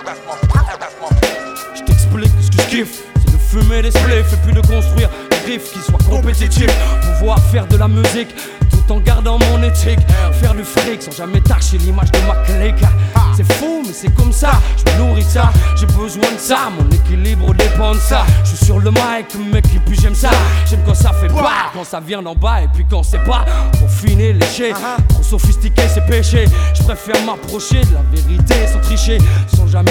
Je t'explique ce que je kiffe, c'est de fumer des spliffs et puis de construire des riffs qui soient compétitifs. Pouvoir faire de la musique tout en gardant mon éthique. Faire du fric sans jamais tâcher l'image de ma clique. C'est fou mais c'est comme ça, je me nourris de ça. J'ai besoin de ça, mon équilibre dépend de ça. Je suis sur le mic mec et puis j'aime ça. J'aime quand ça fait pas, quand ça vient d'en bas et puis quand c'est pas. Pour finir léché, trop sophistiqué c'est péché. Je préfère m'approcher de la vérité sans tricher, sans jamais